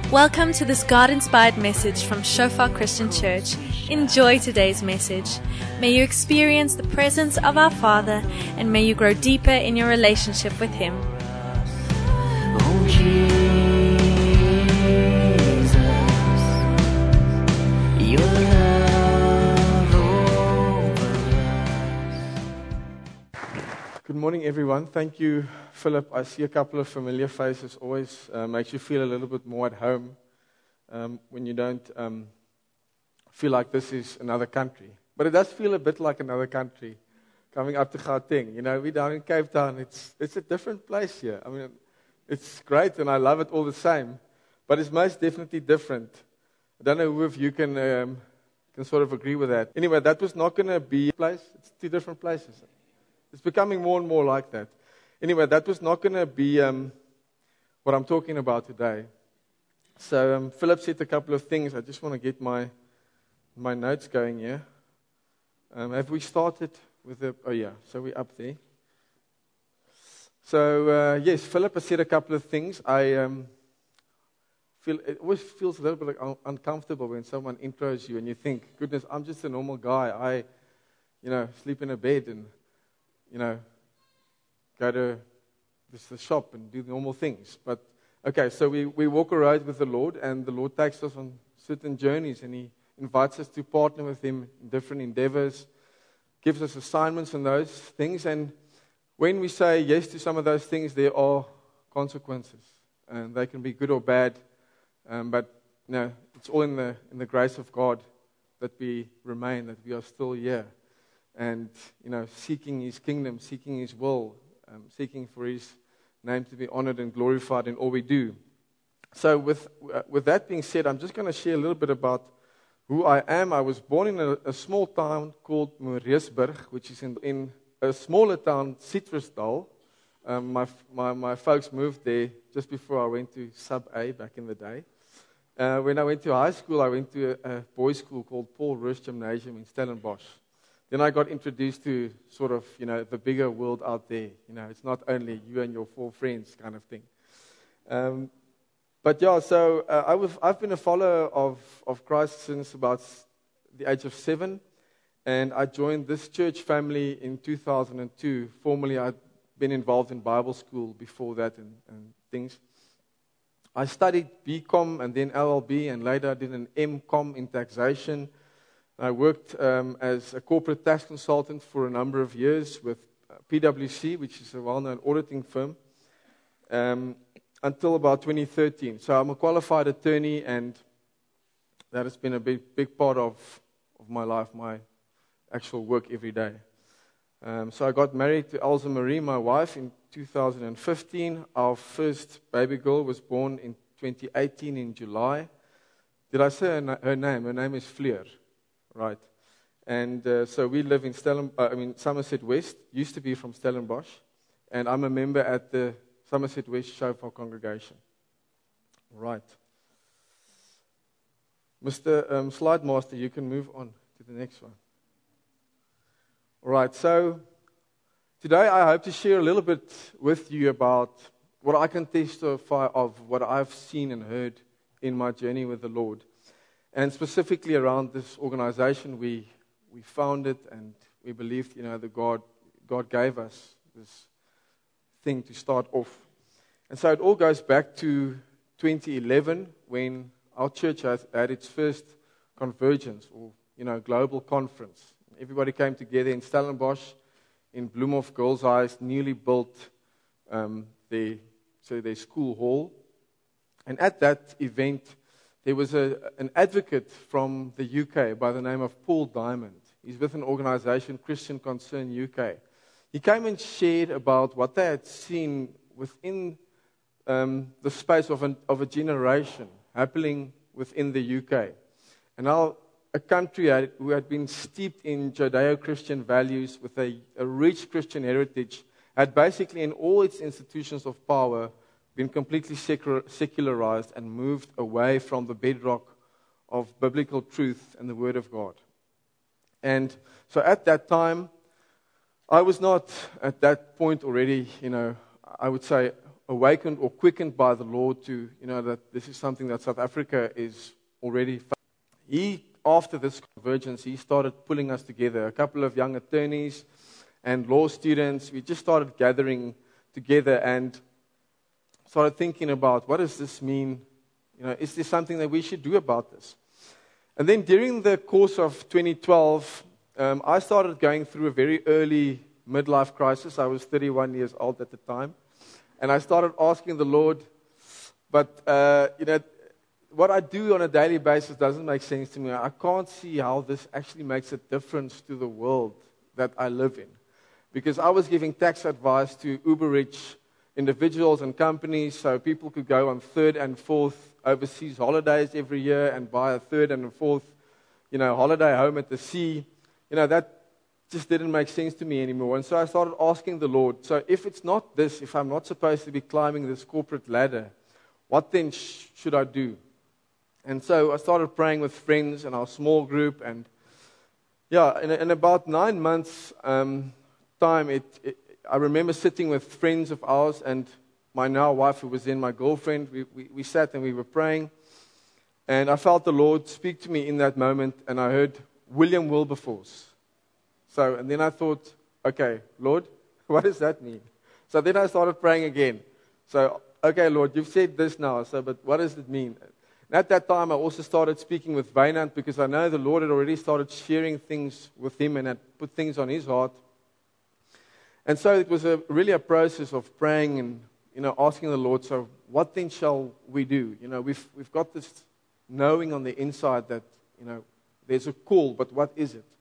Welcome to this God-inspired message from Shofar Christian Church. Enjoy today's message. May you experience the presence of our Father, and may you grow deeper in your relationship with Him. Oh, Jesus, your love over us. Good morning, everyone. Thank you, Philip. I see a couple of familiar faces. Always makes you feel a little bit more at home when you don't feel like this is another country. But it does feel a bit like another country coming up to Gauteng. You know, we're down in Cape Town. It's a different place here. I mean, it's great and I love it all the same. But it's most definitely different. I don't know who of you can sort of agree with that. Anyway, that was not going to be a place. It's two different places. It's becoming more and more like that. Anyway, that was not going to be what I'm talking about today. So Philip said a couple of things. I just want to get my notes going here. Have we started with the... Oh, yeah. So we're up there. So, yes, Philip has said a couple of things. I feel... It always feels a little bit like uncomfortable when someone intros you and you think, goodness, I'm just a normal guy. I, sleep in a bed and, go to the shop and do normal things. But, okay, so we walk around with the Lord, and the Lord takes us on certain journeys, and He invites us to partner with Him in different endeavors, gives us assignments on those things, and when we say yes to some of those things, there are consequences, and they can be good or bad, but it's all in the grace of God that we remain, that we are still here, and seeking His kingdom, seeking His will, seeking for His name to be honored and glorified in all we do. So with that being said, I'm just going to share a little bit about who I am. I was born in a small town called Moereesburg, which is in a smaller town, Citrusdal. My folks moved there just before I went to Sub A back in the day. When I went to high school, I went to a boys' school called Paul Roos Gymnasium in Stellenbosch. Then I got introduced to sort of, the bigger world out there. It's not only you and your four friends kind of thing. I've been a follower of Christ since about the age of 7. And I joined this church family in 2002. Formerly, I'd been involved in Bible school before that and things. I studied BCom and then LLB, and later I did an MCom in taxation. I worked as a corporate tax consultant for a number of years with PwC, which is a well-known auditing firm, until about 2013. So I'm a qualified attorney, and that has been a big part of my life, my actual work every day. So I got married to Elsa Marie, my wife, in 2015. Our first baby girl was born in 2018 in July. Did I say her name? Her name is Fleur. Right, and so we live in Somerset West. Used to be from Stellenbosch, and I'm a member at the Somerset West Shofar congregation. Right, Mr. Slide Master, you can move on to the next one. All right, so today I hope to share a little bit with you about what I can testify of, what I've seen and heard in my journey with the Lord. And specifically around this organization, we founded and we believed, that God gave us this thing to start off. And so it all goes back to 2011 when our church had its first convergence or, global conference. Everybody came together in Stellenbosch in Bloemhof Girls' High, newly built their school hall. And at that event, there was an advocate from the UK by the name of Paul Diamond. He's with an organization, Christian Concern UK. He came and shared about what they had seen within the space of a generation happening within the UK. And how a country who had been steeped in Judeo-Christian values with a rich Christian heritage had basically in all its institutions of power been completely secularized and moved away from the bedrock of biblical truth and the Word of God. And so at that time, I was not at that point already, I would say awakened or quickened by the Lord to, that this is something that South Africa is already. After this convergence, he started pulling us together. A couple of young attorneys and law students, we just started gathering together and started thinking about, what does this mean? Is there something that we should do about this? And then during the course of 2012, I started going through a very early midlife crisis. I was 31 years old at the time. And I started asking the Lord, but, what I do on a daily basis doesn't make sense to me. I can't see how this actually makes a difference to the world that I live in. Because I was giving tax advice to uber-rich individuals and companies so people could go on third and fourth overseas holidays every year and buy a third and a fourth, holiday home at the sea. That just didn't make sense to me anymore. And so I started asking the Lord, so if it's not this, if I'm not supposed to be climbing this corporate ladder, what then should I do? And so I started praying with friends in our small group, and in about 9 months' time, I remember sitting with friends of ours and my now wife, who was then my girlfriend. We sat and we were praying, and I felt the Lord speak to me in that moment, and I heard William Wilberforce. And then I thought, okay, Lord, what does that mean? So then I started praying again. So, okay, Lord, you've said this now, but what does it mean? And at that time, I also started speaking with Wynand because I know the Lord had already started sharing things with him and had put things on his heart. And so it was really a process of praying and, asking the Lord, so what then shall we do? We've got this knowing on the inside that, there's a call, but what is it?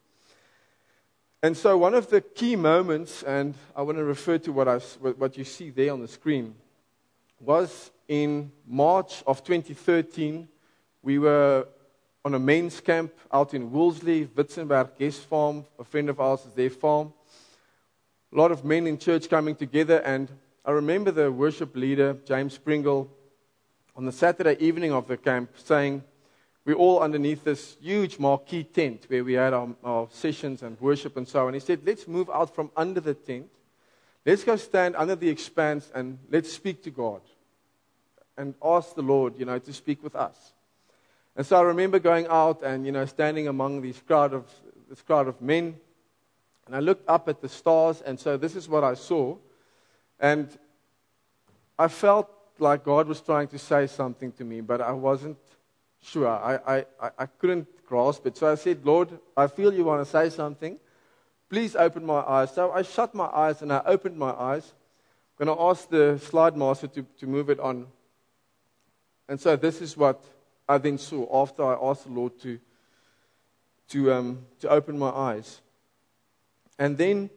And so one of the key moments, and I want to refer to what you see there on the screen, was in March of 2013. We were on a men's camp out in Woolsley, Witzenberg Guest Farm. A friend of ours is their farm. A lot of men in church coming together, and I remember the worship leader, James Pringle, on the Saturday evening of the camp saying, we're all underneath this huge marquee tent where we had our sessions and worship and so on. He said, let's move out from under the tent. Let's go stand under the expanse and let's speak to God and ask the Lord, to speak with us. And so I remember going out and, standing among this crowd of men. And I looked up at the stars, and so this is what I saw. And I felt like God was trying to say something to me, but I wasn't sure. I couldn't grasp it. So I said, Lord, I feel you want to say something. Please open my eyes. So I shut my eyes and I opened my eyes. I'm going to ask the slide master to move it on. And so this is what I then saw after I asked the Lord to open my eyes. And then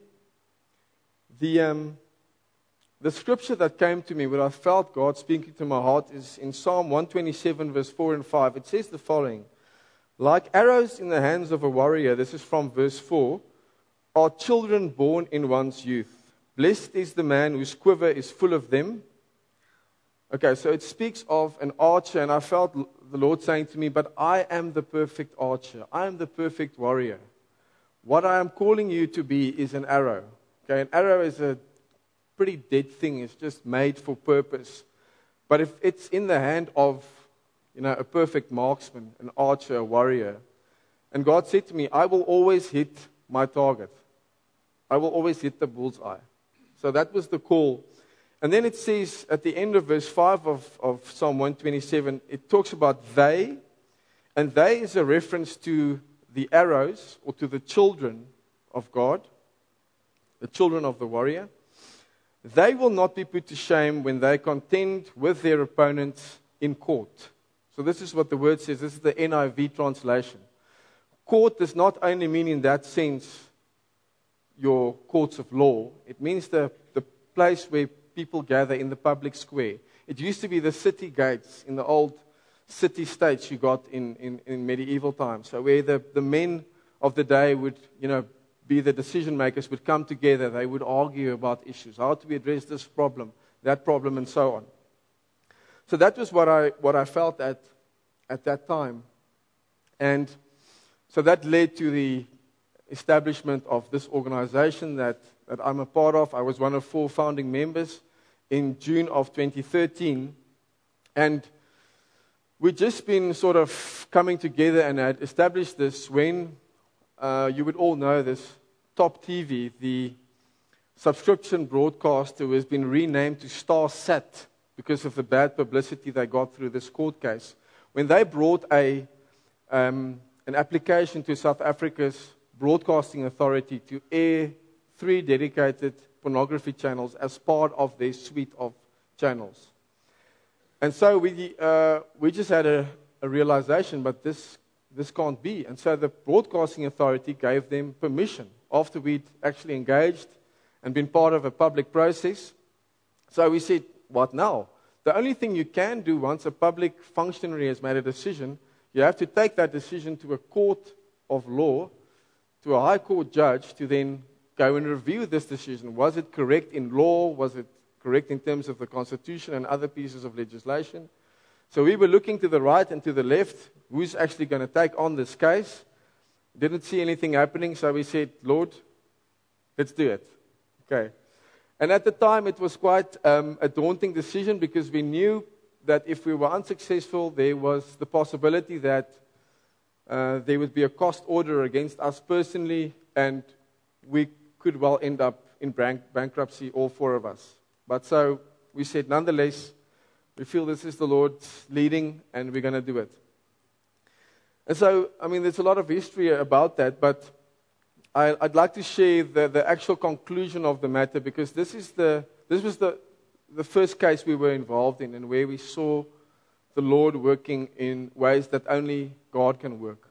the scripture that came to me, where I felt God speaking to my heart, is in Psalm 127, verse 4 and 5. It says the following: like arrows in the hands of a warrior, this is from verse 4, are children born in one's youth. Blessed is the man whose quiver is full of them. Okay, so it speaks of an archer, and I felt the Lord saying to me, but I am the perfect archer. I am the perfect warrior. What I am calling you to be is an arrow. Okay, an arrow is a pretty dead thing. It's just made for purpose. But if it's in the hand of, a perfect marksman, an archer, a warrior, and God said to me, I will always hit my target. I will always hit the bullseye. So that was the call. And then it says at the end of verse 5 of Psalm 127, it talks about they, and they is a reference to the arrows, or to the children of God, the children of the warrior. They will not be put to shame when they contend with their opponents in court. So this is what the word says. This is the NIV translation. Court does not only mean in that sense your courts of law. It means the place where people gather in the public square. It used to be the city gates in the old city states you got in medieval times. So where the men of the day would, be the decision makers, would come together. They would argue about issues. How do we address this problem, that problem, and so on. So that was what I felt at that time. And so that led to the establishment of this organization that I'm a part of. I was one of 4 founding members in June of 2013. And we'd just been sort of coming together and had established this when you would all know this, Top TV, the subscription broadcaster, who has been renamed to StarSat because of the bad publicity they got through this court case. When they brought an application to South Africa's Broadcasting Authority to air 3 dedicated pornography channels as part of their suite of channels. And so we just had a realization, but this can't be. And so the Broadcasting Authority gave them permission after we'd actually engaged and been part of a public process. So we said, what now? The only thing you can do once a public functionary has made a decision, you have to take that decision to a court of law, to a high court judge, to then go and review this decision. Was it correct in law? Was it correct in terms of the Constitution and other pieces of legislation? So we were looking to the right and to the left, who's actually going to take on this case. Didn't see anything happening, so we said, Lord, let's do it. Okay. And at the time, it was quite a daunting decision because we knew that if we were unsuccessful, there was the possibility that there would be a cost order against us personally, and we could well end up in bankruptcy, all 4 of us. But so we said, nonetheless, we feel this is the Lord's leading, and we're going to do it. And so, I mean, there's a lot of history about that, but I'd like to share the actual conclusion of the matter, because this was the first case we were involved in, and where we saw the Lord working in ways that only God can work.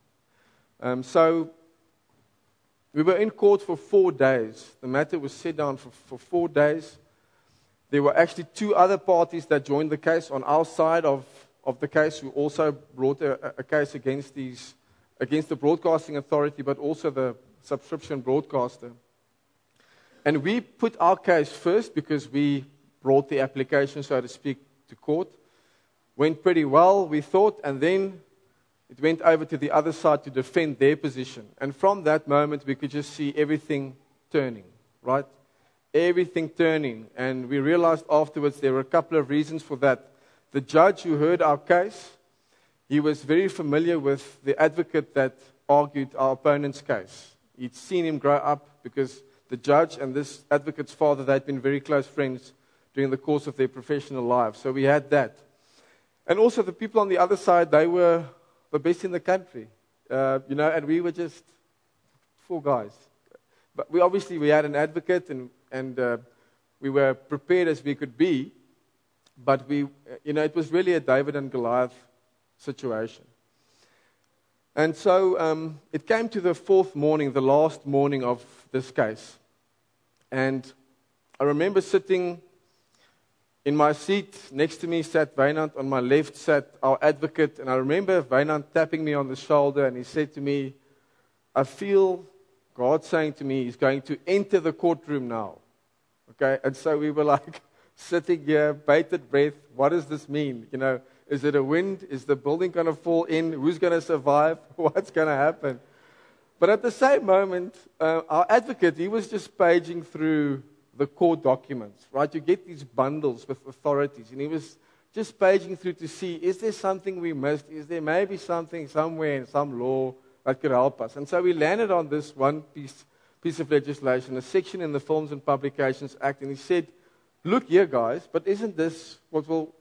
So we were in court for 4 days. The matter was set down for 4 days. There were actually 2 other parties that joined the case on our side of the case, who also brought a case against the Broadcasting Authority, but also the subscription broadcaster. And we put our case first because we brought the application, so to speak, to court. Went pretty well, we thought, and then it went over to the other side to defend their position. And from that moment, we could just see everything turning, right? Everything turning. And we realized afterwards there were a couple of reasons for that. The judge who heard our case, he was very familiar with the advocate that argued our opponent's case. He'd seen him grow up because the judge and this advocate's father, they'd been very close friends during the course of their professional lives. So we had that. And also the people on the other side, they were the best in the country. And we were just 4 guys. But we had an advocate, and we were prepared as we could be. But it was really a David and Goliath situation. And so it came to the 4th morning, the last morning of this case. And I remember sitting in my seat. Next to me sat Wynand. On my left sat our advocate. And I remember Wynand tapping me on the shoulder, and he said to me, I feel God saying to me, He's going to enter the courtroom now. Okay? And so we were like sitting here, bated breath. What does this mean? Is it a wind? Is the building going to fall in? Who's going to survive? What's going to happen? But at the same moment, our advocate, he was just paging through the court documents, right? You get these bundles with authorities, and he was just paging through to see, is there something we missed? Is there maybe something somewhere in some law that could help us? And so we landed on this one piece of legislation, a section in the Films and Publications Act, and he said, look here, guys, but isn't this what will,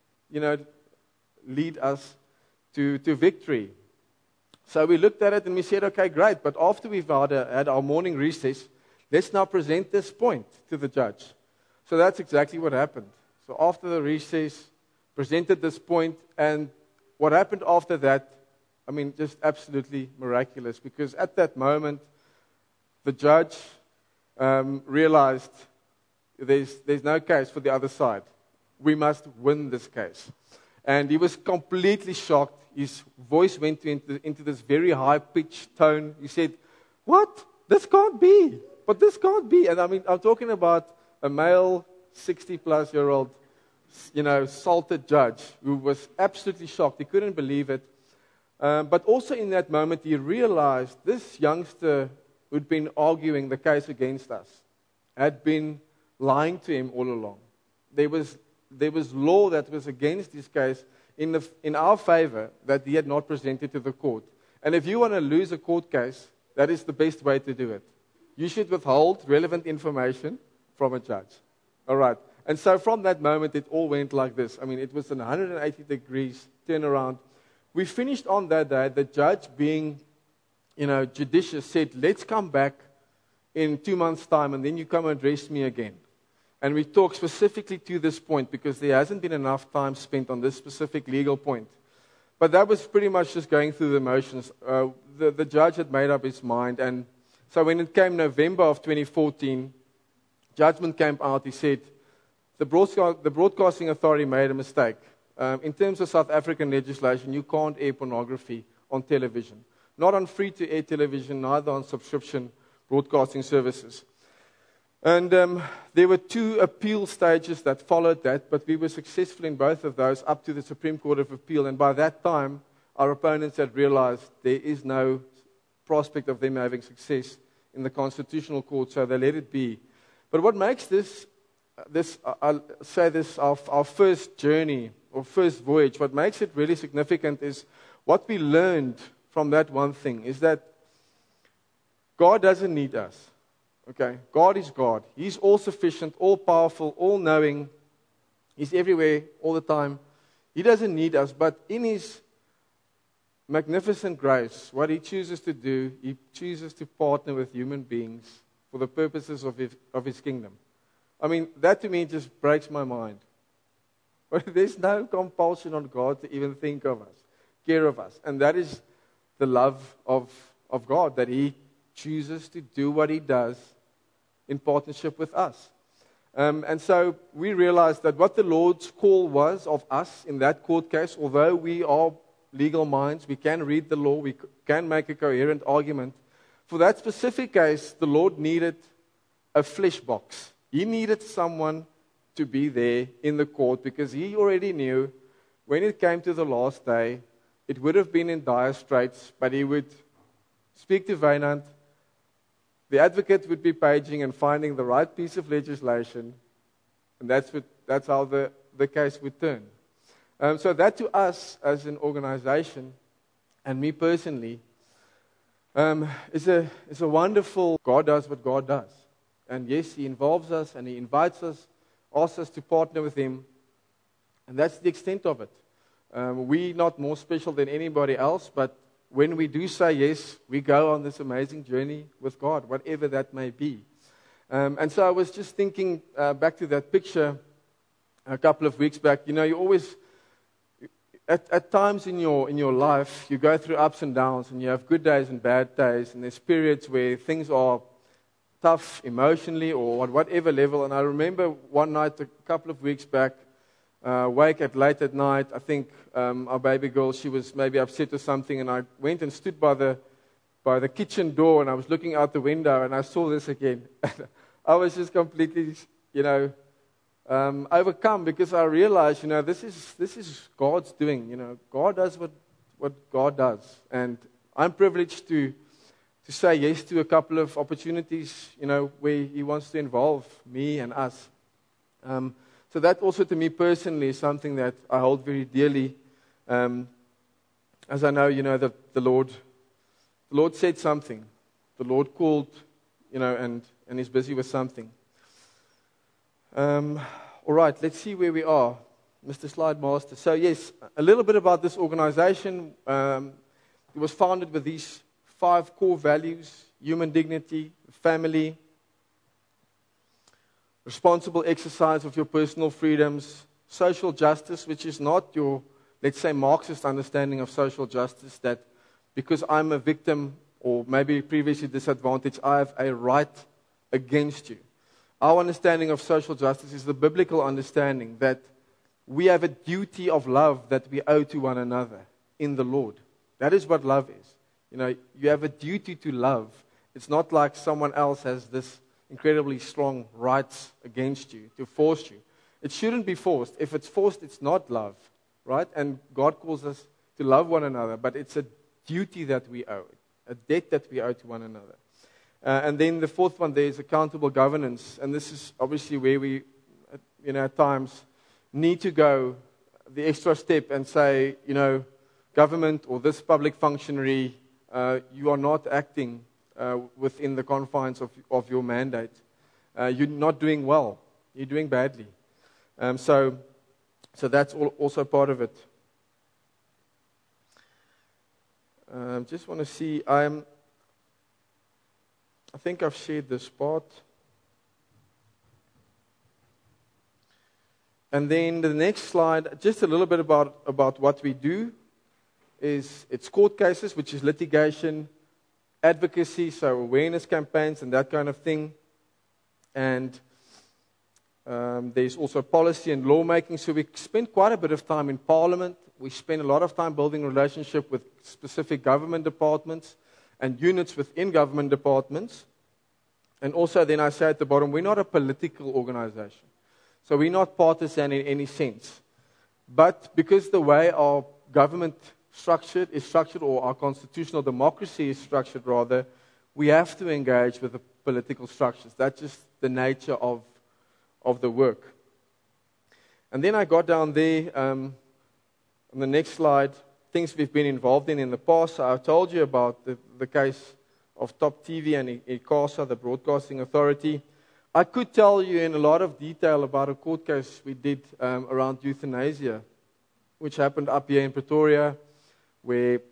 lead us to victory? So we looked at it and we said, okay, great, but after we've had our morning recess, let's now present this point to the judge. So that's exactly what happened. So after the recess, presented this point, and what happened after that, just absolutely miraculous, because at that moment, the judge realized there's no case for the other side. We must win this case. And he was completely shocked. His voice went into this very high-pitched tone. He said, what? This can't be. But this can't be. And I'm talking about a male, 60-plus-year-old, salted judge who was absolutely shocked. He couldn't believe it. But also in that moment, he realized this youngster who'd been arguing the case against us had been lying to him all along. there was law that was against his case in our favor that he had not presented to the court. And if you want to lose a court case, that is the best way to do it. You should withhold relevant information from a judge. All right. And so from that moment, it all went like this. I mean, it was an 180 degrees turnaround. We finished on that day. The judge, being, judicious, said, let's come back in 2 months' time, and then you come and address me again. And we talk specifically to this point because there hasn't been enough time spent on this specific legal point. But that was pretty much just going through the motions. The judge had made up his mind. And so when it came November of 2014, judgment came out. He said, the Broadcasting Authority made a mistake. In terms of South African legislation, you can't air pornography on television. Not on free-to-air television, neither on subscription broadcasting services. And there were 2 appeal stages that followed that, but we were successful in both of those up to the Supreme Court of Appeal. And by that time, our opponents had realized there is no prospect of them having success in the Constitutional Court, so they let it be. But what makes I'll say this, our first journey or first voyage, what makes it really significant is what we learned from that one thing is that God doesn't need us. Okay, God is God. He's all-sufficient, all-powerful, all-knowing. He's everywhere, all the time. He doesn't need us, but in His magnificent grace, what He chooses to do, He chooses to partner with human beings for the purposes of His kingdom. I mean, that to me just breaks my mind. But there's no compulsion on God to even think of us, care of us. And that is the love of God, that He chooses to do what He does in partnership with us. And so we realized that what the Lord's call was of us in that court case, although we are legal minds, we can read the law, we can make a coherent argument. For that specific case, the Lord needed a flesh box. He needed someone to be there in the court because He already knew when it came to the last day, it would have been in dire straits, but He would speak to Wynand. The advocate would be paging and finding the right piece of legislation, and that's how the case would turn. So that to us as an organization, and me personally, is a wonderful. God does what God does. And yes, He involves us and He invites us, asks us to partner with Him, and that's the extent of it. We're not more special than anybody else, but when we do say yes, we go on this amazing journey with God, whatever that may be. And so I was just thinking back to that picture a couple of weeks back. You always, at times in your life, you go through ups and downs, and you have good days and bad days, and there's periods where things are tough emotionally or at whatever level. And I remember one night a couple of weeks back, wake at late at night. I think our baby girl, she was maybe upset or something, and I went and stood by the kitchen door, and I was looking out the window, and I saw this again. I was just completely, overcome because I realized, this is God's doing. God does what God does, and I'm privileged to say yes to a couple of opportunities, where He wants to involve me and us. So that also to me personally is something that I hold very dearly. As I know, that the Lord said something. The Lord called, and He's busy with something. All right, let's see where we are, Mr. Slide Master. So yes, a little bit about this organization. It was founded with these 5 core values: human dignity, family, responsible exercise of your personal freedoms, social justice, which is not your, let's say, Marxist understanding of social justice, that because I'm a victim or maybe previously disadvantaged, I have a right against you. Our understanding of social justice is the biblical understanding that we have a duty of love that we owe to one another in the Lord. That is what love is. You have a duty to love. It's not like someone else has this incredibly strong rights against you, to force you. It shouldn't be forced. If it's forced, it's not love, right? And God calls us to love one another, but it's a duty that we owe, a debt that we owe to one another. And then the 4th one there is accountable governance, and this is obviously where we, at times need to go the extra step and say, government or this public functionary, you are not acting within the confines of your mandate. You're not doing well. You're doing badly. So that's also part of it. Just want to see. I think I've shared this part. And then the next slide, just a little bit about what we do. It's court cases, which is litigation, advocacy, so awareness campaigns and that kind of thing. And there's also policy and lawmaking. So we spend quite a bit of time in Parliament. We spend a lot of time building a relationship with specific government departments and units within government departments. And also then I say at the bottom, we're not a political organization. So we're not partisan in any sense. But because the way our government is structured, or our constitutional democracy is structured rather, we have to engage with the political structures. That's just the nature of the work. And then I got down there, on the next slide, things we've been involved in the past. So I told you about the case of Top TV and ICASA, the Broadcasting Authority. I could tell you in a lot of detail about a court case we did around euthanasia, which happened up here in Pretoria, where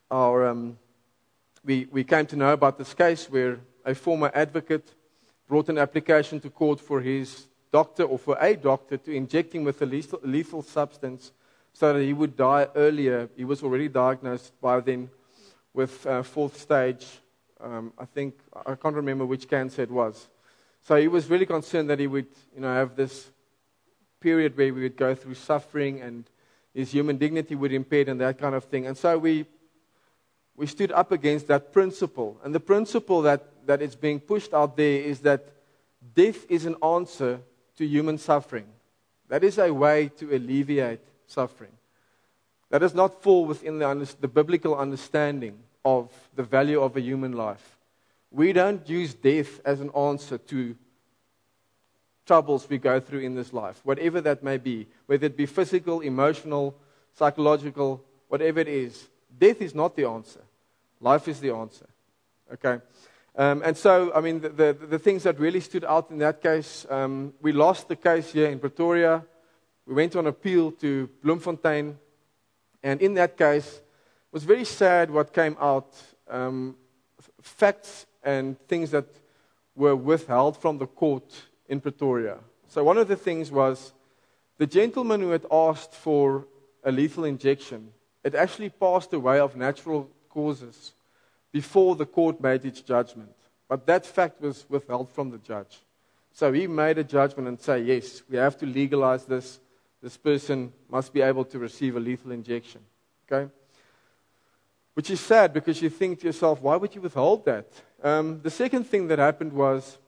we came to know about this case where a former advocate brought an application to court for his doctor, or for a doctor, to inject him with a lethal substance so that he would die earlier. He was already diagnosed by then with fourth stage, I can't remember which cancer it was. So he was really concerned that he would, have this period where we would go through suffering and his human dignity would be impaired and that kind of thing. And so we stood up against that principle. And the principle that is being pushed out there is that death is an answer to human suffering. That is a way to alleviate suffering. That does not fall within the biblical understanding of the value of a human life. We don't use death as an answer to troubles we go through in this life, whatever that may be, whether it be physical, emotional, psychological, whatever it is. Death is not the answer. Life is the answer. Okay? And so, the things that really stood out in that case, we lost the case here in Pretoria. We went on appeal to Bloemfontein. And in that case, it was very sad what came out. Facts and things that were withheld from the court in Pretoria. So one of the things was the gentleman who had asked for a lethal injection, it actually passed away of natural causes before the court made its judgment. But that fact was withheld from the judge. So he made a judgment and said, yes, we have to legalize this. This person must be able to receive a lethal injection. Okay? Which is sad because you think to yourself, why would you withhold that? The second thing that happened was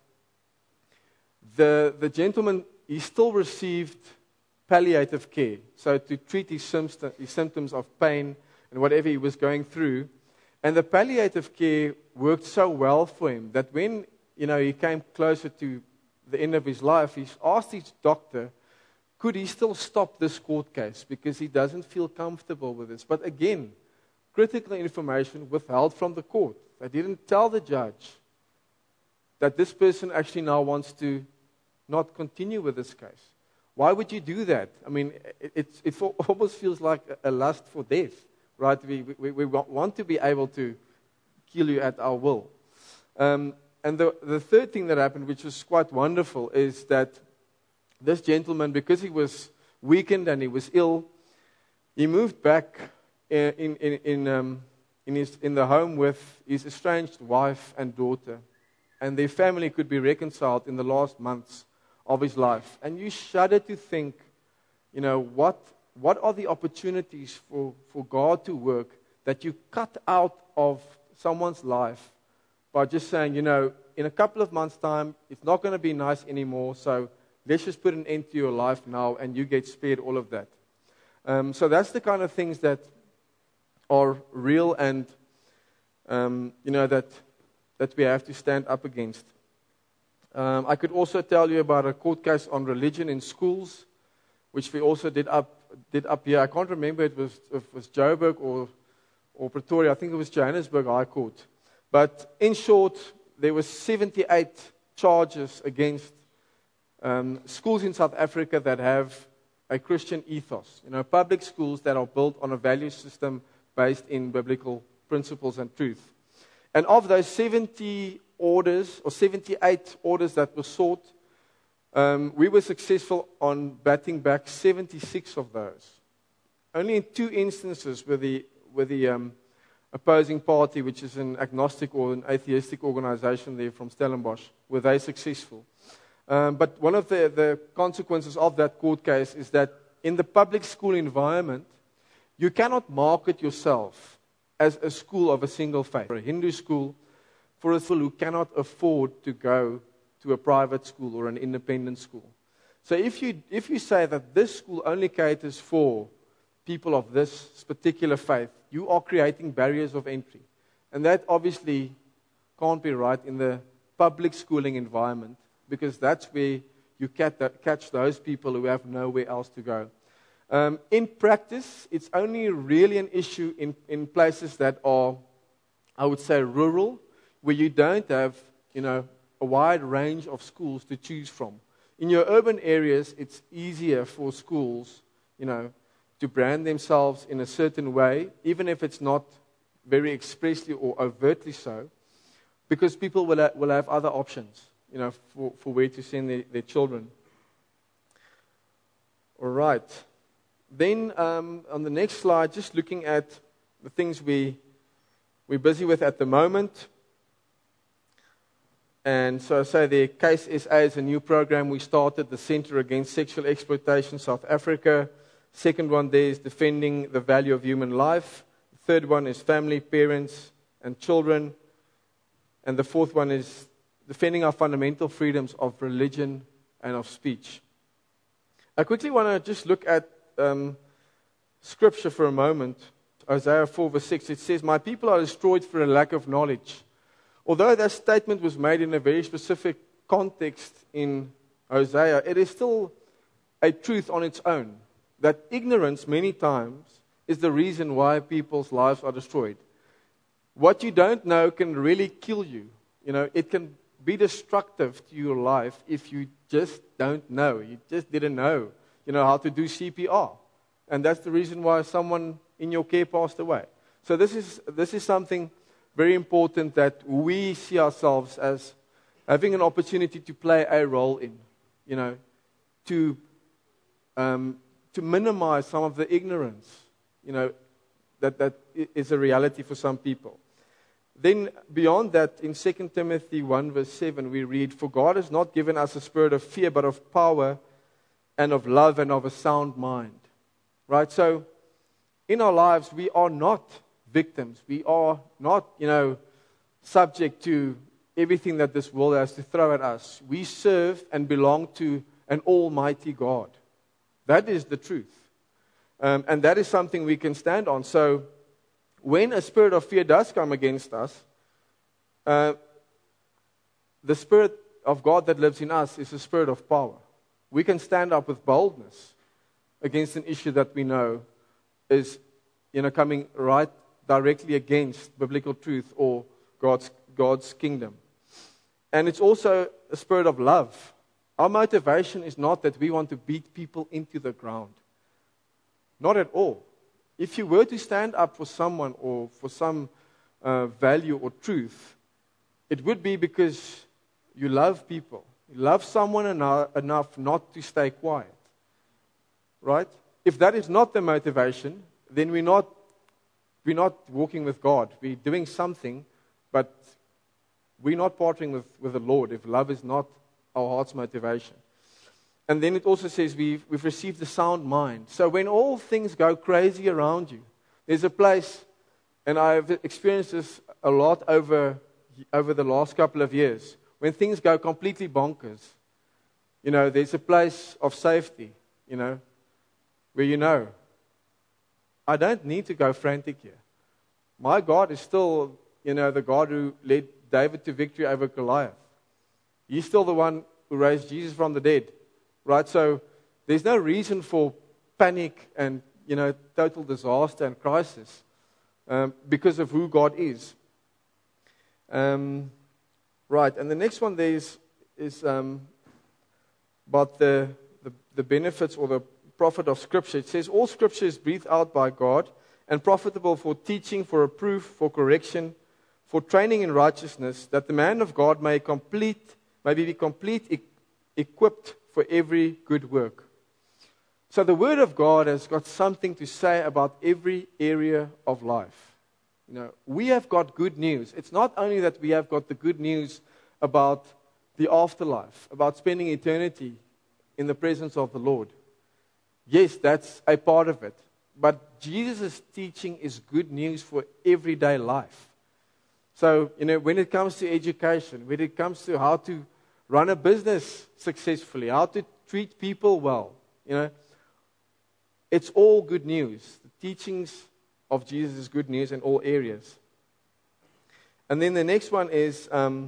the gentleman, he still received palliative care. So to treat his symptoms of pain and whatever he was going through. And the palliative care worked so well for him that when he came closer to the end of his life, he asked his doctor, could he still stop this court case because he doesn't feel comfortable with this. But again, critical information withheld from the court. They didn't tell the judge that this person actually now wants to not continue with this case. Why would you do that? It almost feels like a lust for death, right? We want to be able to kill you at our will. And the third thing that happened, which was quite wonderful, is that this gentleman, because he was weakened and he was ill, he moved back in the home with his estranged wife and daughter, and their family could be reconciled in the last months of his life. And you shudder to think, what are the opportunities for God to work that you cut out of someone's life by just saying, in a couple of months' time, it's not going to be nice anymore, so let's just put an end to your life now, and you get spared all of that. So that's the kind of things that are real and, that we have to stand up against. I could also tell you about a court case on religion in schools, which we also did up here. I can't remember if it was Joburg or Pretoria. I think it was Johannesburg High Court. But in short, there were 78 charges against schools in South Africa that have a Christian ethos. Public schools that are built on a value system based in biblical principles and truth. And of those 70 orders, or 78 orders that were sought, we were successful on batting back 76 of those. Only in 2 instances were the opposing party, which is an agnostic or an atheistic organization there from Stellenbosch, were they successful. But one of the consequences of that court case is that in the public school environment, you cannot market yourself as a school of a single faith. For a Hindu school, for a school who cannot afford to go to a private school or an independent school. So if you say that this school only caters for people of this particular faith, you are creating barriers of entry. And that obviously can't be right in the public schooling environment, because that's where you catch those people who have nowhere else to go. In practice, it's only really an issue in places that are, I would say, rural, where you don't have, a wide range of schools to choose from. In your urban areas, it's easier for schools, to brand themselves in a certain way, even if it's not very expressly or overtly so, because people will have other options, for where to send their children. All right. Then on the next slide, just looking at the things we're busy with at the moment. And so I say the Case SA is a new program we started, the Center Against Sexual Exploitation South Africa. Second one there is defending the value of human life. The third one is family, parents, and children. And the fourth one is defending our fundamental freedoms of religion and of speech. I quickly want to just look at Scripture for a moment. Isaiah 4 verse 6, it says, "My people are destroyed for a lack of knowledge." Although that statement was made in a very specific context in Hosea, it is still a truth on its own, that ignorance many times is the reason why people's lives are destroyed. What you don't know can really kill you. It can be destructive to your life if you just don't know. You just didn't know, how to do CPR. And that's the reason why someone in your care passed away. So this is something very important that we see ourselves as having an opportunity to play a role in, to minimize some of the ignorance, that is a reality for some people. Then beyond that, in 2 Timothy 1 verse 7, we read, "For God has not given us a spirit of fear, but of power and of love and of a sound mind." Right? So in our lives, we are not victims. We are not, subject to everything that this world has to throw at us. We serve and belong to an almighty God. That is the truth. And that is something we can stand on. So when a spirit of fear does come against us, the Spirit of God that lives in us is a spirit of power. We can stand up with boldness against an issue that we know is, coming right directly against biblical truth or God's kingdom. And it's also a spirit of love. Our motivation is not that we want to beat people into the ground. Not at all. If you were to stand up for someone or for some value or truth, it would be because you love people. You love someone enough not to stay quiet. Right? If that is not the motivation, then we're not walking with God. We're doing something, but we're not partnering with the Lord if love is not our heart's motivation. And then it also says we've received a sound mind. So when all things go crazy around you, there's a place, and I've experienced this a lot over the last couple of years, when things go completely bonkers, there's a place of safety, where I don't need to go frantic here. My God is still, the God who led David to victory over Goliath. He's still the one who raised Jesus from the dead, right? So there's no reason for panic and, total disaster and crisis because of who God is. Right, and the next one there is about the benefits or the profit of Scripture. It says, all Scripture is breathed out by God and profitable for teaching, for reproof, for correction, for training in righteousness, that the man of God may be complete, equipped for every good work. So the Word of God has got something to say about every area of life. We have got good news. It's not only that we have got the good news about the afterlife, about spending eternity in the presence of the Lord. Yes, that's a part of it. But Jesus' teaching is good news for everyday life. So, when it comes to education, when it comes to how to run a business successfully, how to treat people well, it's all good news. The teachings of Jesus is good news in all areas. And then the next one is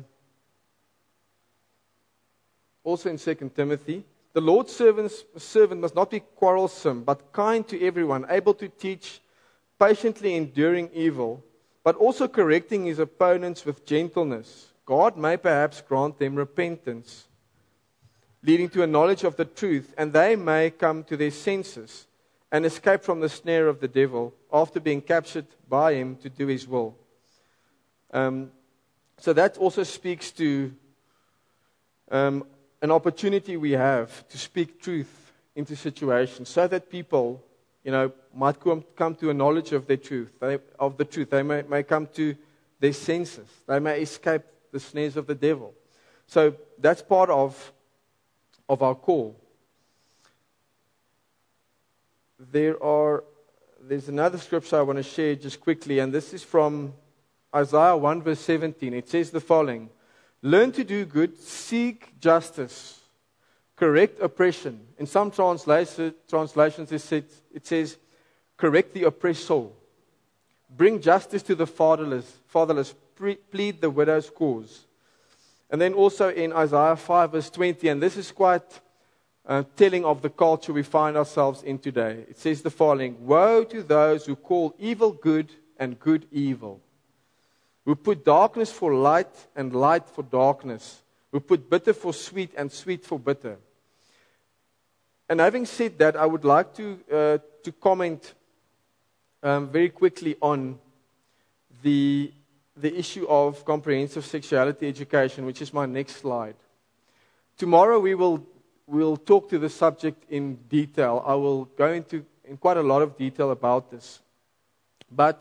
also in 2 Timothy. The Lord's servant must not be quarrelsome, but kind to everyone, able to teach, patiently enduring evil, but also correcting his opponents with gentleness. God may perhaps grant them repentance, leading to a knowledge of the truth, and they may come to their senses and escape from the snare of the devil after being captured by him to do his will. So that also speaks to an opportunity we have to speak truth into situations so that people, might come to a knowledge of the truth. They may come to their senses. They may escape the snares of the devil. So that's part of our call. There's another scripture I want to share just quickly, and this is from Isaiah 1 verse 17. It says the following: learn to do good, seek justice, correct oppression. In some translations it says, correct the oppressor, bring justice to the fatherless, plead the widow's cause. And then also in Isaiah 5 verse 20, and this is quite telling of the culture we find ourselves in today. It says the following: woe to those who call evil good and good evil, who put darkness for light and light for darkness, who put bitter for sweet and sweet for bitter. And having said that, I would like to comment very quickly on the issue of comprehensive sexuality education, which is my next slide. Tomorrow we'll talk to the subject in detail. I will go into in quite a lot of detail about this. But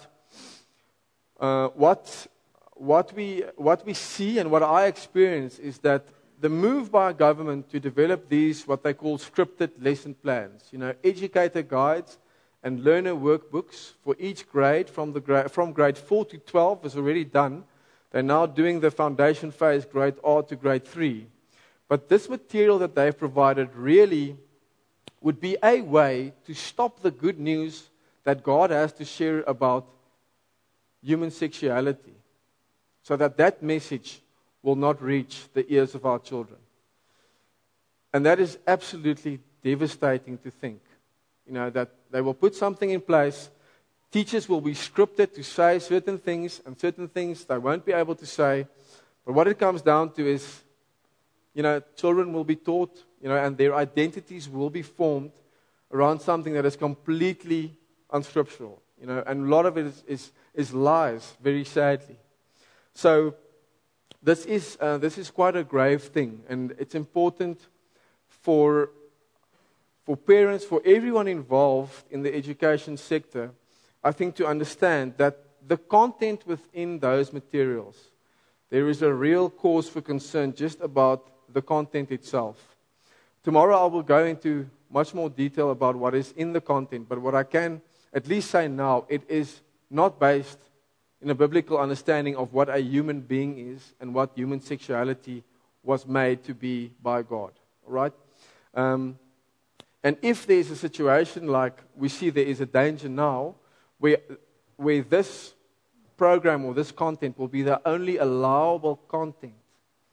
what we see and what I experience is that the move by government to develop these, what they call scripted lesson plans, educator guides and learner workbooks for each grade, from grade 4 to 12 is already done. They're now doing the foundation phase, grade R to grade 3. But this material that they've provided really would be a way to stop the good news that God has to share about human sexuality, so that message will not reach the ears of our children. And that is absolutely devastating to think, that they will put something in place. Teachers will be scripted to say certain things, and certain things they won't be able to say. But what it comes down to is, children will be taught, and their identities will be formed around something that is completely unscriptural, and a lot of it is lies, very sadly. So this is quite a grave thing, and it's important for parents, for everyone involved in the education sector, I think, to understand that the content within those materials, there is a real cause for concern just about the content itself. Tomorrow I will go into much more detail about what is in the content, but what I can at least say now, it is not based in a biblical understanding of what a human being is and what human sexuality was made to be by God. All right? And if there's a situation like we see there is a danger now, where this program or this content will be the only allowable content,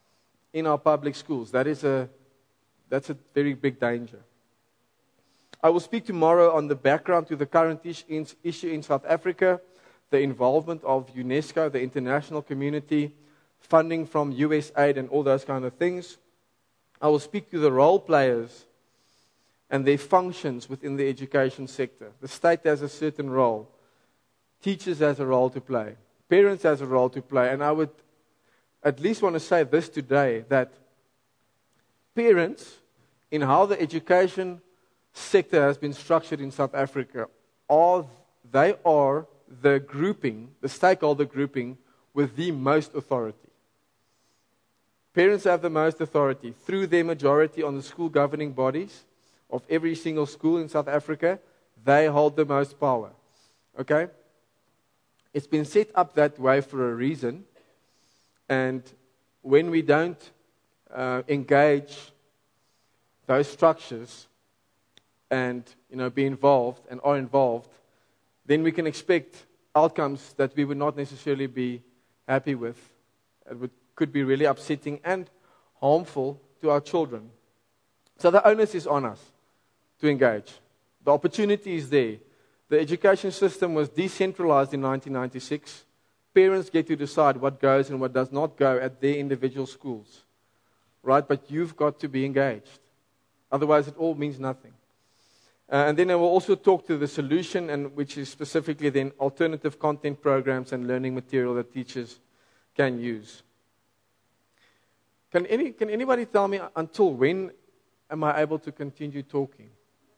in our public schools. That's a very big danger. I will speak tomorrow on the background to the current issue in South Africa, the involvement of UNESCO, the international community, funding from USAID and all those kind of things. I will speak to the role players and their functions within the education sector. The state has a certain role. Teachers has a role to play. Parents has a role to play. And I would at least want to say this today, that parents, in how the education sector has been structured in South Africa, they are the grouping, the stakeholder grouping, with the most authority. Parents have the most authority through their majority on the school governing bodies of every single school in South Africa. They hold the most power. Okay? It's been set up that way for a reason. And when we don't engage those structures and be involved and are involved, then we can expect outcomes that we would not necessarily be happy with. It could be really upsetting and harmful to our children. So the onus is on us to engage. The opportunity is there. The education system was decentralized in 1996. Parents get to decide what goes and what does not go at their individual schools. Right? But you've got to be engaged. Otherwise, it all means nothing. And then I will also talk to the solution, and which is specifically then alternative content programs and learning material that teachers can use. Can anybody tell me until when am I able to continue talking?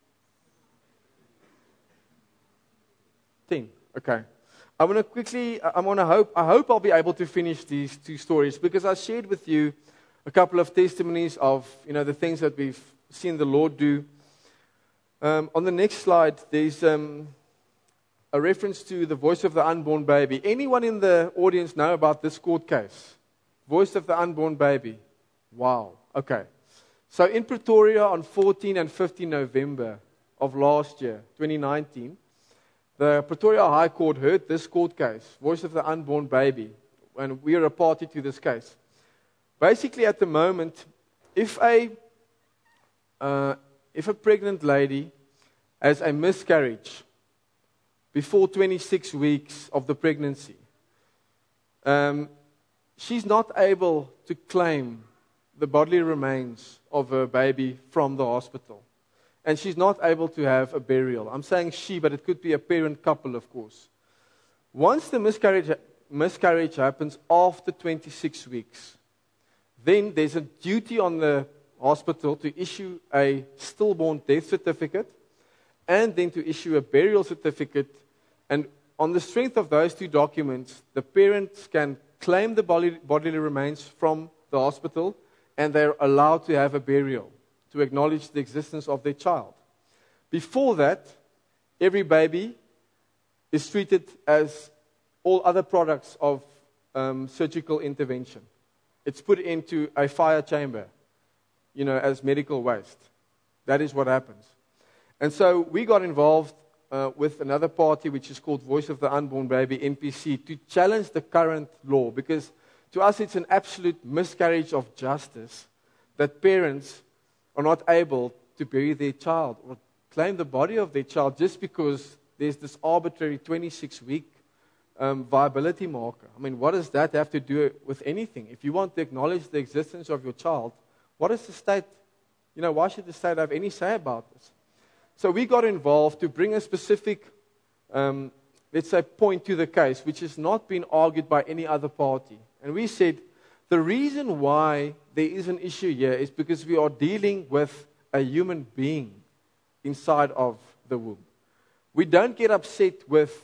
10. Okay. I hope I'll be able to finish these two stories, because I shared with you a couple of testimonies of the things that we've seen the Lord do. On the next slide, there's a reference to the voice of the unborn baby. Anyone in the audience know about this court case? Voice of the unborn baby. Wow. Okay. So in Pretoria on 14 and 15 November of last year, 2019, the Pretoria High Court heard this court case, Voice of the Unborn Baby, and we are a party to this case. Basically, at the moment, if a pregnant lady has a miscarriage before 26 weeks of the pregnancy, she's not able to claim the bodily remains of her baby from the hospital. And she's not able to have a burial. I'm saying she, but it could be a parent couple, of course. Once the miscarriage happens after 26 weeks, then there's a duty on the hospital to issue a stillborn death certificate and then to issue a burial certificate. And on the strength of those two documents, the parents can claim the bodily remains from the hospital, and they're allowed to have a burial to acknowledge the existence of their child. Before that, every baby is treated as all other products of surgical intervention. It's put into a fire chamber, as medical waste. That is what happens. And so we got involved with another party, which is called Voice of the Unborn Baby, NPC, to challenge the current law, because to us it's an absolute miscarriage of justice that parents are not able to bury their child or claim the body of their child just because there's this arbitrary 26-week viability marker. I mean, what does that have to do with anything? If you want to acknowledge the existence of your child, what is the state, why should the state have any say about this? So we got involved to bring a specific, let's say, point to the case, which has not been argued by any other party. And we said, the reason why there is an issue here is because we are dealing with a human being inside of the womb. We don't get upset with,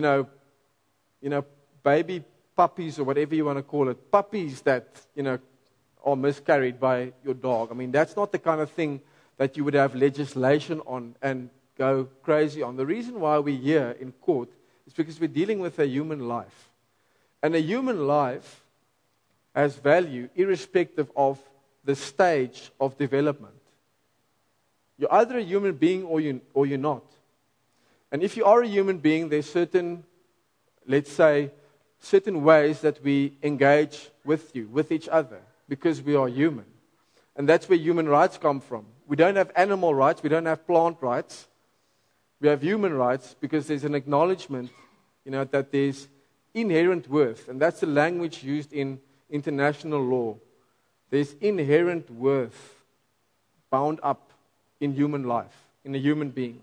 baby puppies or whatever you want to call it, puppies that, are miscarried by your dog. I mean, that's not the kind of thing that you would have legislation on and go crazy on. The reason why we're here in court is because we're dealing with a human life. And a human life has value irrespective of the stage of development. You're either a human being or you're not. And if you are a human being, there's certain, let's say, certain ways that we engage with you, with each other. because we are human. And that's where human rights come from. We don't have animal rights, we don't have plant rights. We have human rights because there's an acknowledgement, that there's inherent worth. And that's the language used in international law. There's inherent worth bound up in human life, in a human being.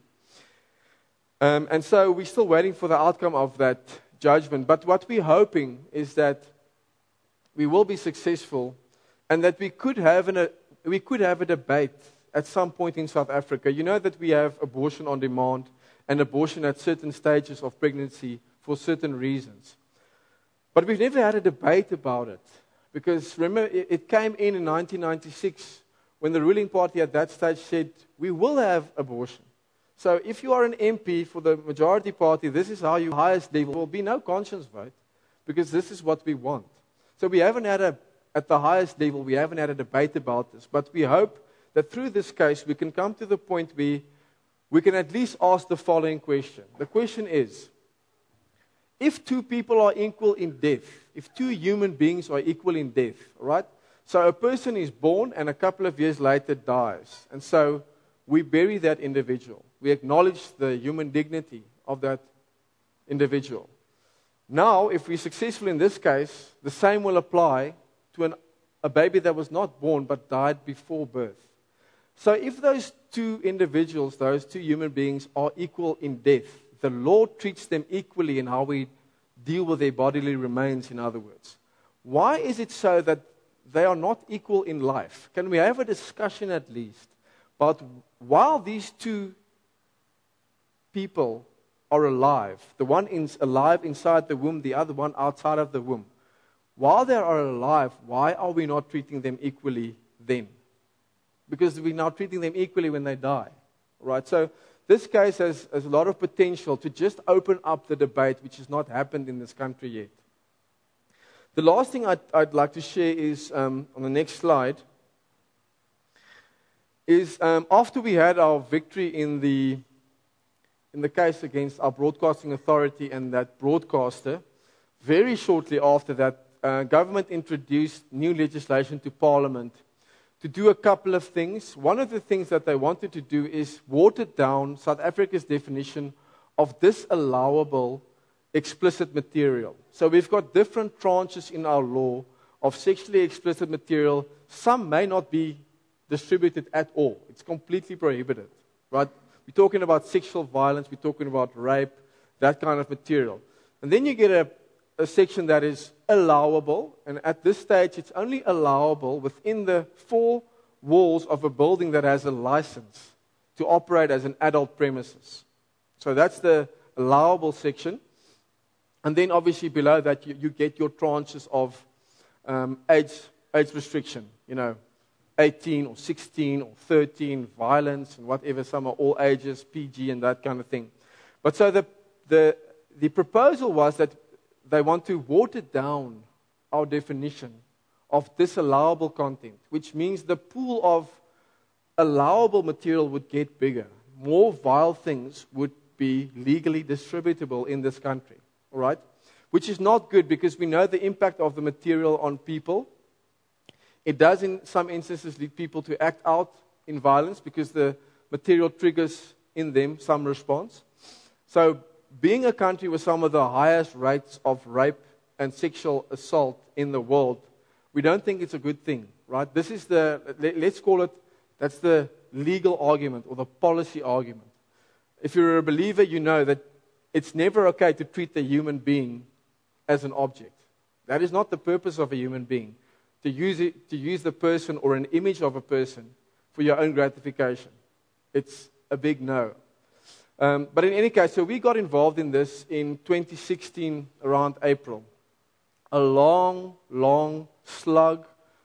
And so we're still waiting for the outcome of that judgment. But what we're hoping is that we will be successful and that we could have a debate at some point in South Africa. You know that we have abortion on demand and abortion at certain stages of pregnancy for certain reasons. But we've never had a debate about it. Because remember, it came in 1996 when the ruling party at that stage said, we will have abortion. So if you are an MP for the majority party, this is how your highest level will be no conscience vote, because this is what we want. So we haven't had at the highest level, we haven't had a debate about this, but we hope that through this case we can come to the point where we can at least ask the following question. The question is, if two people are equal in death, if two human beings are equal in death, right? So a person is born and a couple of years later dies, and so we bury that individual. We acknowledge the human dignity of that individual. Now, if we're successful in this case, the same will apply to a baby that was not born but died before birth. So if those two individuals, those two human beings, are equal in death, the law treats them equally in how we deal with their bodily remains, in other words. Why is it so that they are not equal in life? Can we have a discussion at least about while these two people are alive, the one is alive inside the womb, the other one outside of the womb, while they are alive, why are we not treating them equally then? Because we're now treating them equally when they die. Right? So this case has a lot of potential to just open up the debate, which has not happened in this country yet. The last thing I'd like to share is, on the next slide, is after we had our victory in the case against our broadcasting authority and that broadcaster, very shortly after that, government introduced new legislation to Parliament to do a couple of things. One of the things that they wanted to do is water down South Africa's definition of disallowable explicit material. So we've got different tranches in our law of sexually explicit material. Some may not be distributed at all. It's completely prohibited. Right? We're talking about sexual violence, we're talking about rape, that kind of material. And then you get a section that is allowable, and at this stage it's only allowable within the four walls of a building that has a license to operate as an adult premises. So that's the allowable section. And then obviously below that you get your tranches of age restriction, 18 or 16 or 13, violence and whatever, some are all ages, PG and that kind of thing. But so the proposal was that they want to water down our definition of disallowable content, which means the pool of allowable material would get bigger. More vile things would be legally distributable in this country, all right? Which is not good because we know the impact of the material on people. It does in some instances lead people to act out in violence because the material triggers in them some response. So being a country with some of the highest rates of rape and sexual assault in the world, we don't think it's a good thing, right? This is let's call it, that's the legal argument or the policy argument. If you're a believer, you know that it's never okay to treat the human being as an object. That is not the purpose of a human being. To use the person or an image of a person for your own gratification. It's a big no. But in any case, so we got involved in this in 2016 around April. A long slog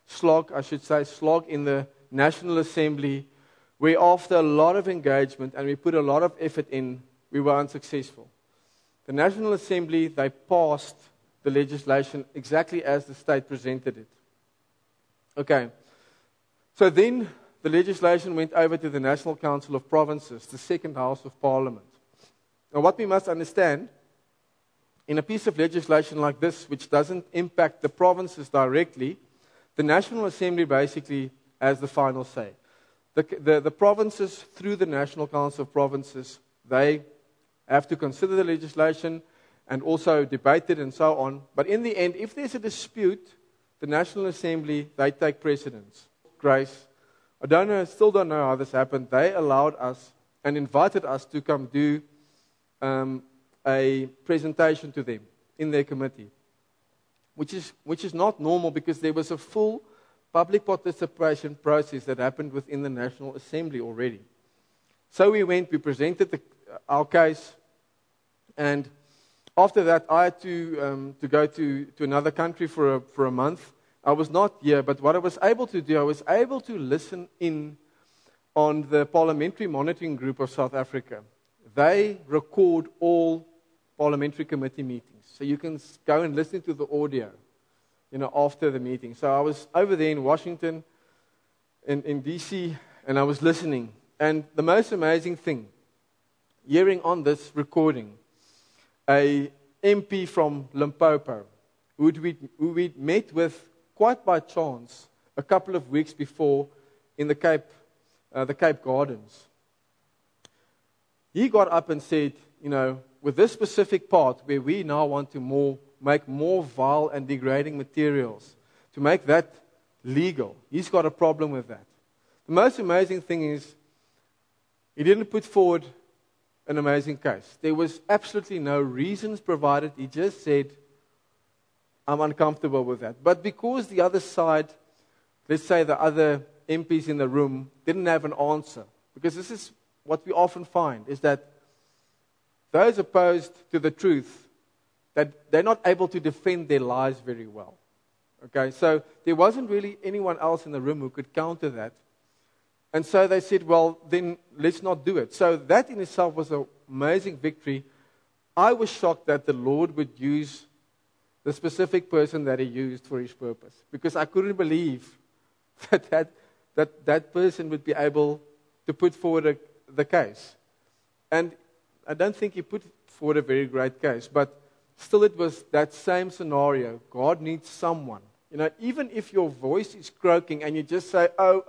in the National Assembly, where after a lot of engagement and we put a lot of effort in, we were unsuccessful. The National Assembly, they passed the legislation exactly as the state presented it. Okay, so then the legislation went over to the National Council of Provinces, the second house of Parliament. Now what we must understand, in a piece of legislation like this, which doesn't impact the provinces directly, the National Assembly basically has the final say. The provinces, through the National Council of Provinces, they have to consider the legislation and also debate it and so on. But in the end, if there's a dispute, the National Assembly, they take precedence. Grace, still don't know how this happened. They allowed us and invited us to come do a presentation to them in their committee, which is not normal because there was a full public participation process that happened within the National Assembly already. So we presented our case, and after that I had to go to another country for a month. I was not here, but what I was able to do, I was able to listen in on the Parliamentary Monitoring Group of South Africa. They record all parliamentary committee meetings, so you can go and listen to the audio, after the meeting. So I was over there in Washington, in DC, and I was listening. And the most amazing thing, hearing on this recording, a MP from Limpopo, who we'd met with quite by chance a couple of weeks before in the Cape Gardens. He got up and said, with this specific part where we now want to make more vile and degrading materials, to make that legal, he's got a problem with that. The most amazing thing is, he didn't put forward an amazing case. There was absolutely no reasons provided. He just said, I'm uncomfortable with that. But because the other side, let's say the other MPs in the room, didn't have an answer, because this is what we often find, is that those opposed to the truth, that they're not able to defend their lies very well. Okay, so there wasn't really anyone else in the room who could counter that. And so they said, well, then let's not do it. So that in itself was an amazing victory. I was shocked that the Lord would use the specific person that He used for His purpose, because I couldn't believe that person would be able to put forward the case. And I don't think he put forward a very great case, but still it was that same scenario. God needs someone. Even if your voice is croaking and you just say,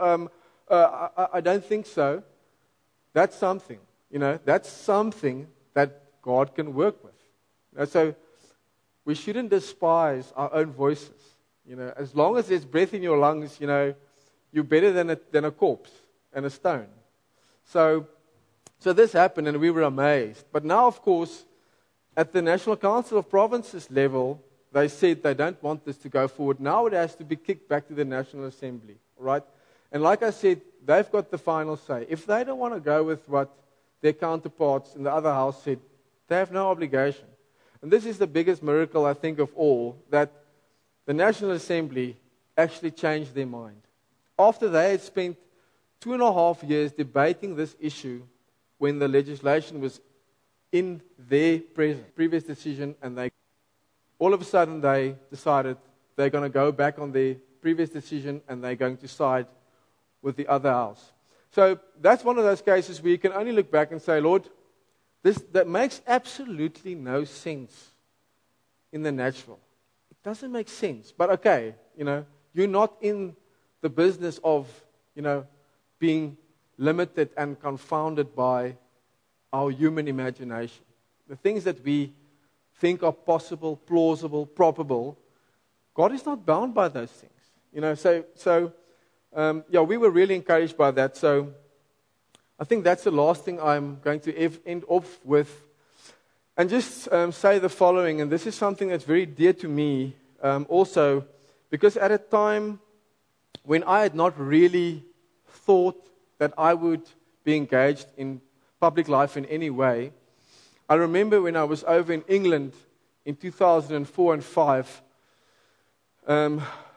I don't think so, that's something. That's something that God can work with. So we shouldn't despise our own voices. As long as there's breath in your lungs, you're better than a corpse and a stone. So this happened and we were amazed. But now, of course, at the National Council of Provinces level, they said they don't want this to go forward. Now it has to be kicked back to the National Assembly. Right? And like I said, they've got the final say. If they don't want to go with what their counterparts in the other house said, they have no obligation. And this is the biggest miracle, I think, of all, that the National Assembly actually changed their mind. After they had spent 2.5 years debating this issue, when the legislation was in their previous decision, and all of a sudden they decided they're going to go back on their previous decision and they're going to side with the other house. So that's one of those cases where you can only look back and say, Lord, that makes absolutely no sense in the natural. It doesn't make sense. But okay, you're not in the business of, being limited and confounded by our human imagination. The things that we think are possible, plausible, probable, God is not bound by those things. We were really encouraged by that. So I think that's the last thing I'm going to end off with. And just say the following, and this is something that's very dear to me also, because at a time when I had not really thought that I would be engaged in public life in any way, I remember when I was over in England in 2004 and 5, the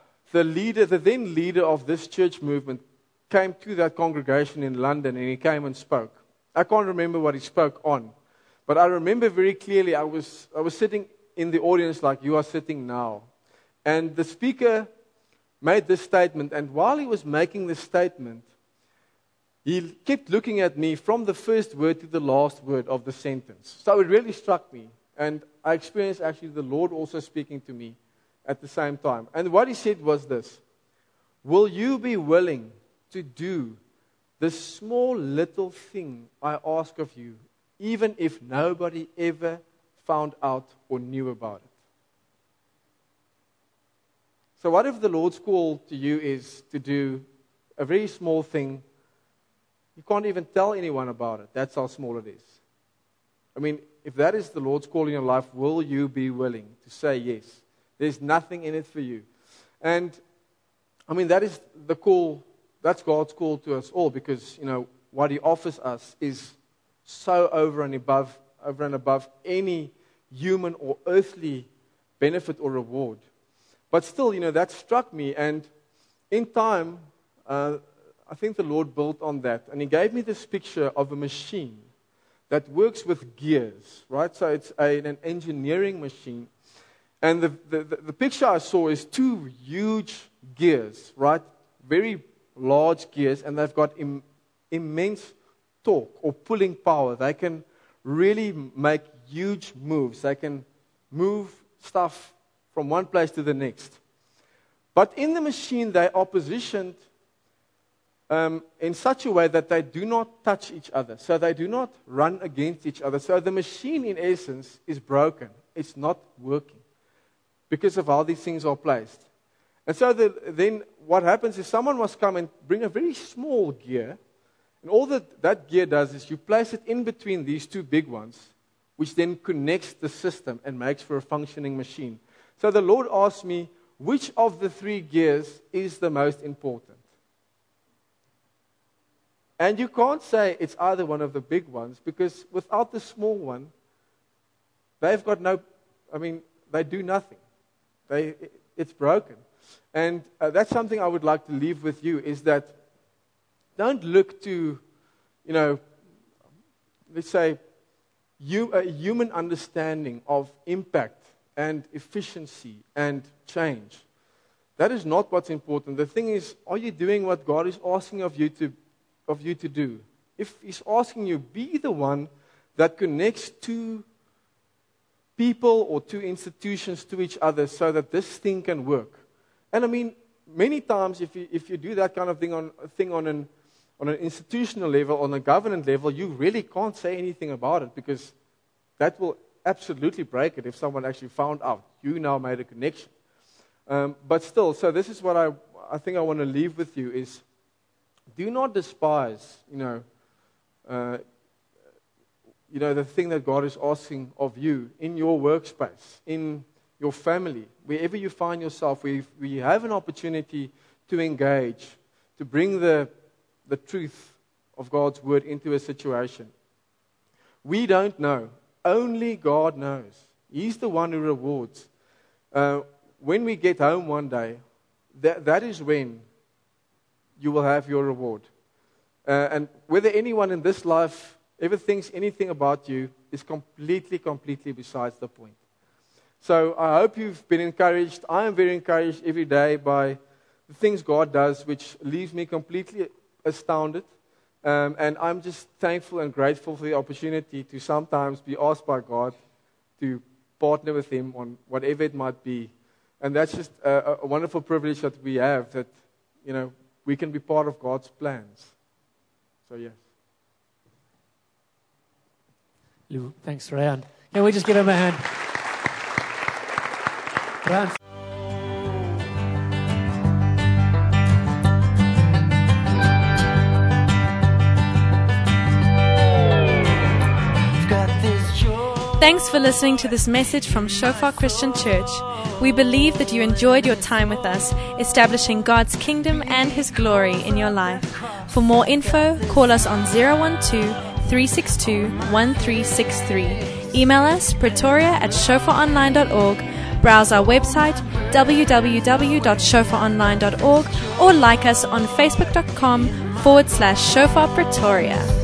then leader of this church movement came to that congregation in London, and he came and spoke. I can't remember what he spoke on, but I remember very clearly I was sitting in the audience like you are sitting now, and the speaker made this statement, and while he was making this statement, he kept looking at me from the first word to the last word of the sentence. So it really struck me, and I experienced actually the Lord also speaking to me at the same time. And what he said was this: will you be willing to do the small little thing I ask of you, even if nobody ever found out or knew about it? So what if the Lord's call to you is to do a very small thing? You can't even tell anyone about it. That's how small it is. I mean, if that is the Lord's call in your life, will you be willing to say yes? There's nothing in it for you. And, I mean, that is the call, that's God's call to us all, because, what He offers us is so over and above any human or earthly benefit or reward. But still, that struck me, and in time, I think the Lord built on that. And He gave me this picture of a machine that works with gears, right? So it's an engineering machine. And the picture I saw is two huge gears, right? Very large gears, and they've got immense torque or pulling power. They can really make huge moves. They can move stuff from one place to the next. But in the machine, they are positioned in such a way that they do not touch each other. So they do not run against each other. So the machine, in essence, is broken. It's not working because of how these things are placed. And so then what happens is someone must come and bring a very small gear. And all that gear does is you place it in between these two big ones, which then connects the system and makes for a functioning machine. So the Lord asked me, which of the three gears is the most important? And you can't say it's either one of the big ones, because without the small one, they do nothing. It's broken. And that's something I would like to leave with you, is that don't look to, let's say, a human understanding of impact and efficiency and change. That is not what's important. The thing is, are you doing what God is asking of you to do? If He's asking you, be the one that connects two people or two institutions to each other so that this thing can work. And I mean, many times if you do that kind of thing on an institutional level, on a government level, you really can't say anything about it, because that will absolutely break it if someone actually found out. You now made a connection. But still, so this is what I think I want to leave with you is, do not despise, the thing that God is asking of you in your workspace, in your family, wherever you find yourself. We have an opportunity to engage, to bring the truth of God's word into a situation. We don't know. Only God knows. He's the one who rewards. When we get home one day, that is when you will have your reward. And whether anyone in this life ever thinks anything about you is completely besides the point. So I hope you've been encouraged. I am very encouraged every day by the things God does, which leaves me completely astounded. And I'm just thankful and grateful for the opportunity to sometimes be asked by God to partner with Him on whatever it might be. And that's just a wonderful privilege that we have, that, we can be part of God's plans. So, yes. Lou, thanks, Ryan. Can we just give him a hand? Ryan. Thanks for listening to this message from Shofar Christian Church. We believe that you enjoyed your time with us, establishing God's kingdom and His glory in your life. For more info, call us on 012-362-1363. Email us pretoria@shofaronline.org. Browse our website www.shofaronline.org, or like us on facebook.com/Shofar Pretoria.